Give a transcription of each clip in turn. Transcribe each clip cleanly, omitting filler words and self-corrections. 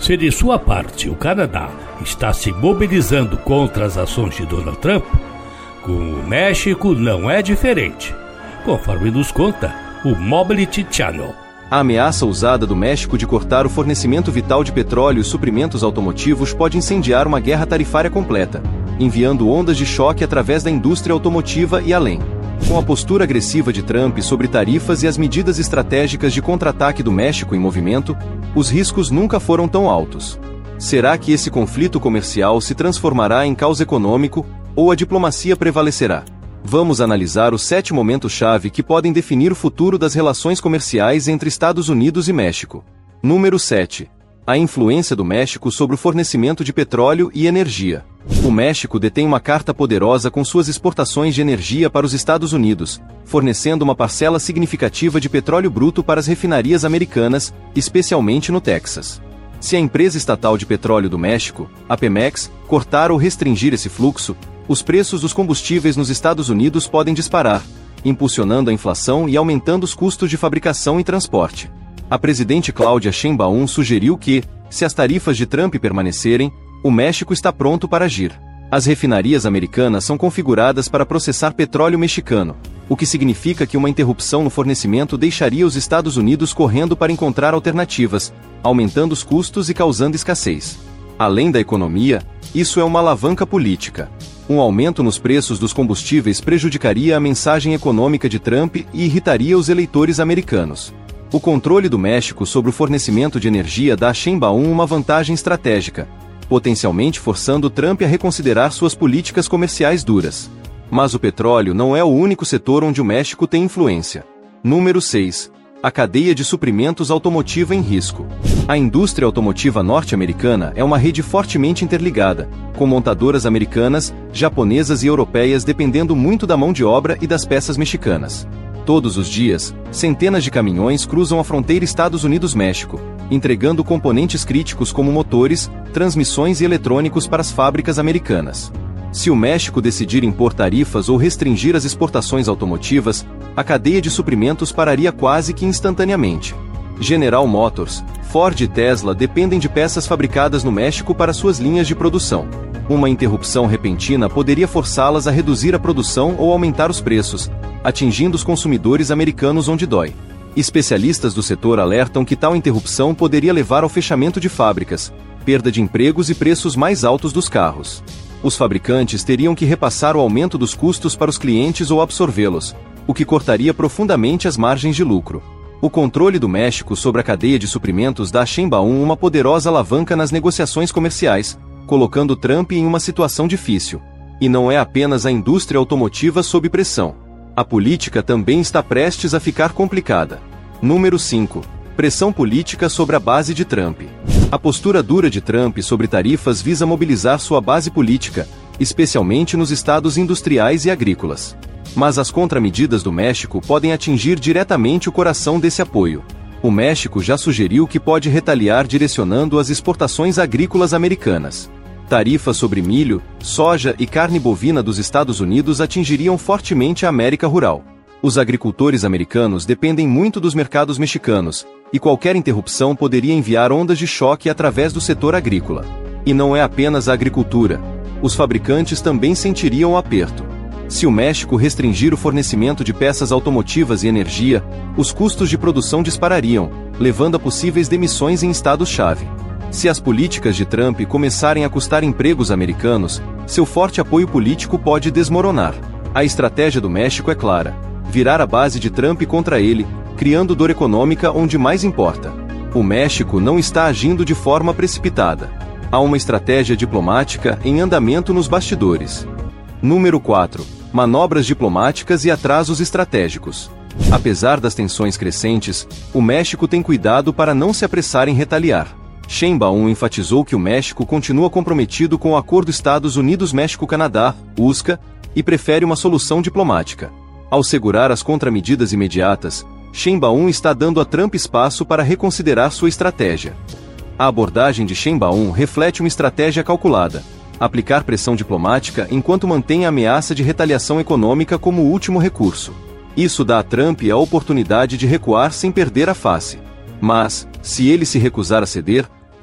Se de sua parte o Canadá está se mobilizando contra as ações de Donald Trump, com o México não é diferente, conforme nos conta o Mobility Channel. A ameaça usada do México de cortar o fornecimento vital de petróleo e suprimentos automotivos pode incendiar uma guerra tarifária completa, enviando ondas de choque através da indústria automotiva e além. Com a postura agressiva de Trump sobre tarifas e as medidas estratégicas de contra-ataque do México em movimento, os riscos nunca foram tão altos. Será que esse conflito comercial se transformará em caos econômico ou a diplomacia prevalecerá? Vamos analisar os 7 momentos-chave que podem definir o futuro das relações comerciais entre Estados Unidos e México. Número 7. A influência do México sobre o fornecimento de petróleo e energia. O México detém uma carta poderosa com suas exportações de energia para os Estados Unidos, fornecendo uma parcela significativa de petróleo bruto para as refinarias americanas, especialmente no Texas. Se a empresa estatal de petróleo do México, a Pemex, cortar ou restringir esse fluxo, os preços dos combustíveis nos Estados Unidos podem disparar, impulsionando a inflação e aumentando os custos de fabricação e transporte. A presidente Claudia Sheinbaum sugeriu que, se as tarifas de Trump permanecerem, o México está pronto para agir. As refinarias americanas são configuradas para processar petróleo mexicano, o que significa que uma interrupção no fornecimento deixaria os Estados Unidos correndo para encontrar alternativas, aumentando os custos e causando escassez. Além da economia, isso é uma alavanca política. Um aumento nos preços dos combustíveis prejudicaria a mensagem econômica de Trump e irritaria os eleitores americanos. O controle do México sobre o fornecimento de energia dá a Sheinbaum uma vantagem estratégica, potencialmente forçando Trump a reconsiderar suas políticas comerciais duras. Mas o petróleo não é o único setor onde o México tem influência. Número 6. A cadeia de suprimentos automotiva em risco. A indústria automotiva norte-americana é uma rede fortemente interligada, com montadoras americanas, japonesas e europeias dependendo muito da mão de obra e das peças mexicanas. Todos os dias, centenas de caminhões cruzam a fronteira Estados Unidos-México, entregando componentes críticos como motores, transmissões e eletrônicos para as fábricas americanas. Se o México decidir impor tarifas ou restringir as exportações automotivas, a cadeia de suprimentos pararia quase que instantaneamente. General Motors, Ford e Tesla dependem de peças fabricadas no México para suas linhas de produção. Uma interrupção repentina poderia forçá-las a reduzir a produção ou aumentar os preços, atingindo os consumidores americanos onde dói. Especialistas do setor alertam que tal interrupção poderia levar ao fechamento de fábricas, perda de empregos e preços mais altos dos carros. Os fabricantes teriam que repassar o aumento dos custos para os clientes ou absorvê-los, o que cortaria profundamente as margens de lucro. O controle do México sobre a cadeia de suprimentos dá a Sheinbaum uma poderosa alavanca nas negociações comerciais, colocando Trump em uma situação difícil. E não é apenas a indústria automotiva sob pressão. A política também está prestes a ficar complicada. Número 5. Pressão política sobre a base de Trump. A postura dura de Trump sobre tarifas visa mobilizar sua base política, especialmente nos estados industriais e agrícolas. Mas as contramedidas do México podem atingir diretamente o coração desse apoio. O México já sugeriu que pode retaliar direcionando as exportações agrícolas americanas. Tarifas sobre milho, soja e carne bovina dos Estados Unidos atingiriam fortemente a América rural. Os agricultores americanos dependem muito dos mercados mexicanos, e qualquer interrupção poderia enviar ondas de choque através do setor agrícola. E não é apenas a agricultura. Os fabricantes também sentiriam o aperto. Se o México restringir o fornecimento de peças automotivas e energia, os custos de produção disparariam, levando a possíveis demissões em estados-chave. Se as políticas de Trump começarem a custar empregos americanos, seu forte apoio político pode desmoronar. A estratégia do México é clara: virar a base de Trump contra ele, criando dor econômica onde mais importa. O México não está agindo de forma precipitada. Há uma estratégia diplomática em andamento nos bastidores. Número 4. Manobras diplomáticas e atrasos estratégicos. Apesar das tensões crescentes, o México tem cuidado para não se apressar em retaliar. Sheinbaum enfatizou que o México continua comprometido com o Acordo Estados Unidos-México-Canadá, USCA, e prefere uma solução diplomática. Ao segurar as contramedidas imediatas, Sheinbaum está dando a Trump espaço para reconsiderar sua estratégia. A abordagem de Sheinbaum reflete uma estratégia calculada: aplicar pressão diplomática enquanto mantém a ameaça de retaliação econômica como último recurso. Isso dá a Trump a oportunidade de recuar sem perder a face. Mas, se ele se recusar a ceder, o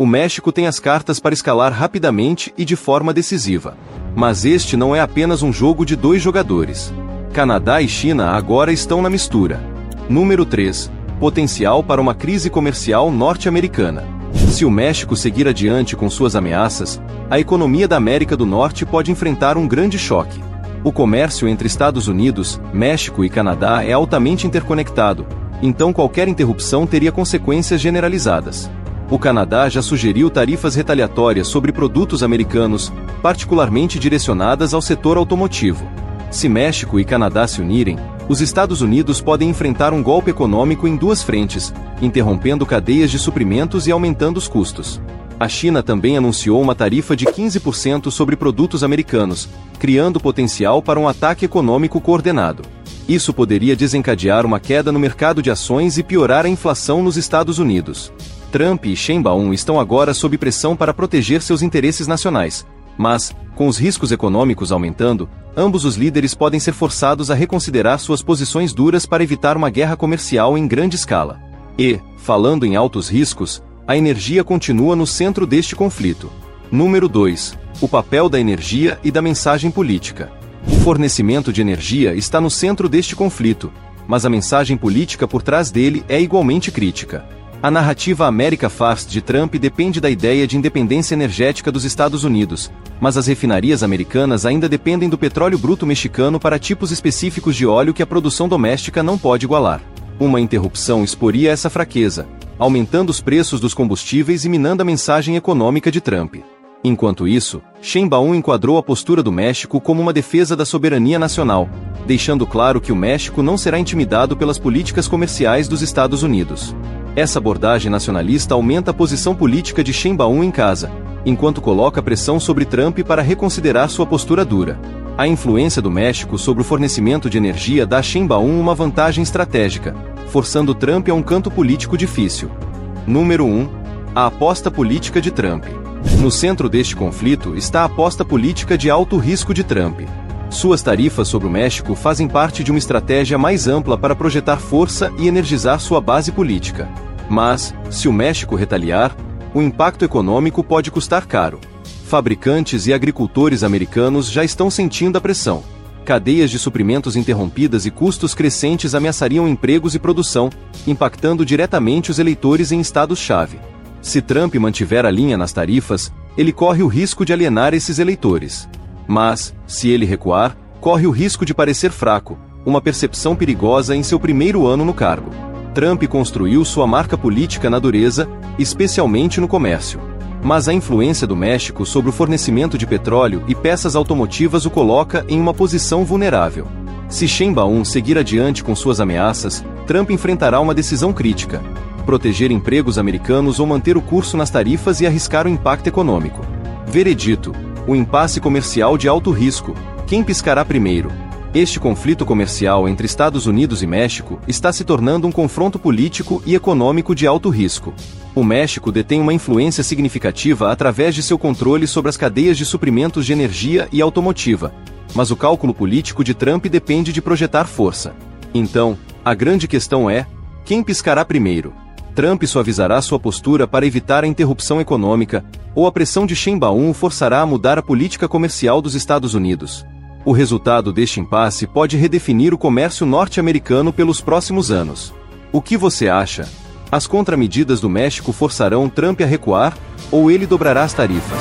O México tem as cartas para escalar rapidamente e de forma decisiva. Mas este não é apenas um jogo de 2 jogadores. Canadá e China agora estão na mistura. Número 3. Potencial para uma crise comercial norte-americana. Se o México seguir adiante com suas ameaças, a economia da América do Norte pode enfrentar um grande choque. O comércio entre Estados Unidos, México e Canadá é altamente interconectado, então qualquer interrupção teria consequências generalizadas. O Canadá já sugeriu tarifas retaliatórias sobre produtos americanos, particularmente direcionadas ao setor automotivo. Se México e Canadá se unirem, os Estados Unidos podem enfrentar um golpe econômico em 2 frentes, interrompendo cadeias de suprimentos e aumentando os custos. A China também anunciou uma tarifa de 15% sobre produtos americanos, criando potencial para um ataque econômico coordenado. Isso poderia desencadear uma queda no mercado de ações e piorar a inflação nos Estados Unidos. Trump e Sheinbaum estão agora sob pressão para proteger seus interesses nacionais, mas, com os riscos econômicos aumentando, ambos os líderes podem ser forçados a reconsiderar suas posições duras para evitar uma guerra comercial em grande escala. E, falando em altos riscos, a energia continua no centro deste conflito. Número 2. O papel da energia e da mensagem política. O fornecimento de energia está no centro deste conflito, mas a mensagem política por trás dele é igualmente crítica. A narrativa America First de Trump depende da ideia de independência energética dos Estados Unidos, mas as refinarias americanas ainda dependem do petróleo bruto mexicano para tipos específicos de óleo que a produção doméstica não pode igualar. Uma interrupção exporia essa fraqueza, aumentando os preços dos combustíveis e minando a mensagem econômica de Trump. Enquanto isso, Sheinbaum enquadrou a postura do México como uma defesa da soberania nacional, deixando claro que o México não será intimidado pelas políticas comerciais dos Estados Unidos. Essa abordagem nacionalista aumenta a posição política de Sheinbaum em casa, enquanto coloca pressão sobre Trump para reconsiderar sua postura dura. A influência do México sobre o fornecimento de energia dá a Sheinbaum uma vantagem estratégica, forçando Trump a um canto político difícil. Número 1. A aposta política de Trump. No centro deste conflito está a aposta política de alto risco de Trump. Suas tarifas sobre o México fazem parte de uma estratégia mais ampla para projetar força e energizar sua base política. Mas, se o México retaliar, o impacto econômico pode custar caro. Fabricantes e agricultores americanos já estão sentindo a pressão. Cadeias de suprimentos interrompidas e custos crescentes ameaçariam empregos e produção, impactando diretamente os eleitores em estados-chave. Se Trump mantiver a linha nas tarifas, ele corre o risco de alienar esses eleitores. Mas, se ele recuar, corre o risco de parecer fraco, uma percepção perigosa em seu primeiro ano no cargo. Trump construiu sua marca política na dureza, especialmente no comércio. Mas a influência do México sobre o fornecimento de petróleo e peças automotivas o coloca em uma posição vulnerável. Se Sheinbaum seguir adiante com suas ameaças, Trump enfrentará uma decisão crítica: proteger empregos americanos ou manter o curso nas tarifas e arriscar o impacto econômico. Veredito: o impasse comercial de alto risco. Quem piscará primeiro? Este conflito comercial entre Estados Unidos e México está se tornando um confronto político e econômico de alto risco. O México detém uma influência significativa através de seu controle sobre as cadeias de suprimentos de energia e automotiva, mas o cálculo político de Trump depende de projetar força. Então, a grande questão é: quem piscará primeiro? Trump suavizará sua postura para evitar a interrupção econômica, ou a pressão de Sheinbaum o forçará a mudar a política comercial dos Estados Unidos? O resultado deste impasse pode redefinir o comércio norte-americano pelos próximos anos. O que você acha? As contramedidas do México forçarão Trump a recuar, ou ele dobrará as tarifas?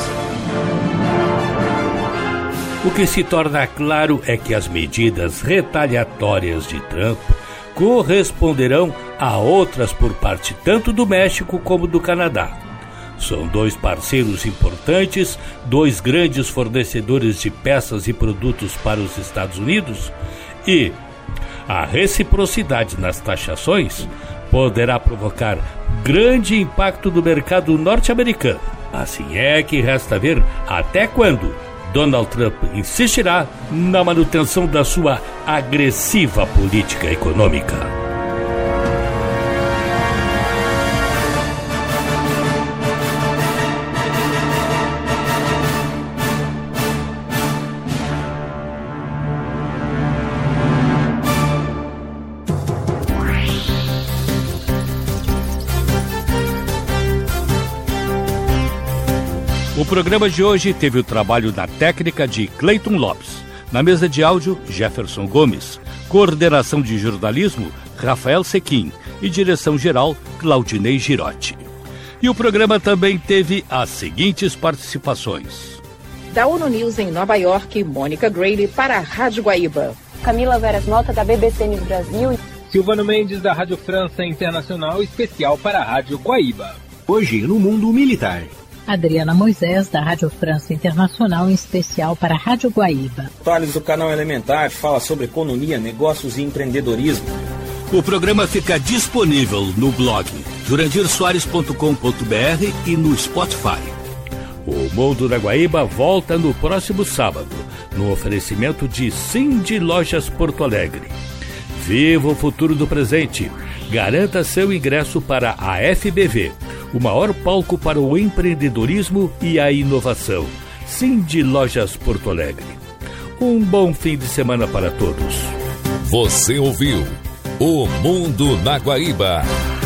O que se torna claro é que as medidas retaliatórias de Trump corresponderão a outras por parte tanto do México como do Canadá. São 2 parceiros importantes, 2 grandes fornecedores de peças e produtos para os Estados Unidos, e a reciprocidade nas taxações poderá provocar grande impacto no mercado norte-americano. Assim é que resta ver até quando Donald Trump insistirá na manutenção da sua agressiva política econômica. O programa de hoje teve o trabalho na técnica de Cleiton Lopes. Na mesa de áudio, Jefferson Gomes. Coordenação de jornalismo, Rafael Sequim. E direção-geral, Claudinei Girotti. E o programa também teve as seguintes participações. Da ONU News em Nova York, Mônica Grayle para a Rádio Guaíba. Camila Veras Mota, da BBC News Brasil. Silvano Mendes, da Rádio França Internacional, especial para a Rádio Guaíba. Hoje no Mundo Militar. Adriana Moisés, da Rádio França Internacional, em especial para a Rádio Guaíba. Thales, do canal Elementar, fala sobre economia, negócios e empreendedorismo. O programa fica disponível no blog jurandirsoares.com.br e no Spotify. O Mundo da Guaíba volta no próximo sábado, no oferecimento de Cindy Lojas Porto Alegre. Viva o futuro do presente. Garanta seu ingresso para a FBV, o maior palco para o empreendedorismo e a inovação. Cindy Lojas Porto Alegre. Um bom fim de semana para todos. Você ouviu O Mundo na Guaíba.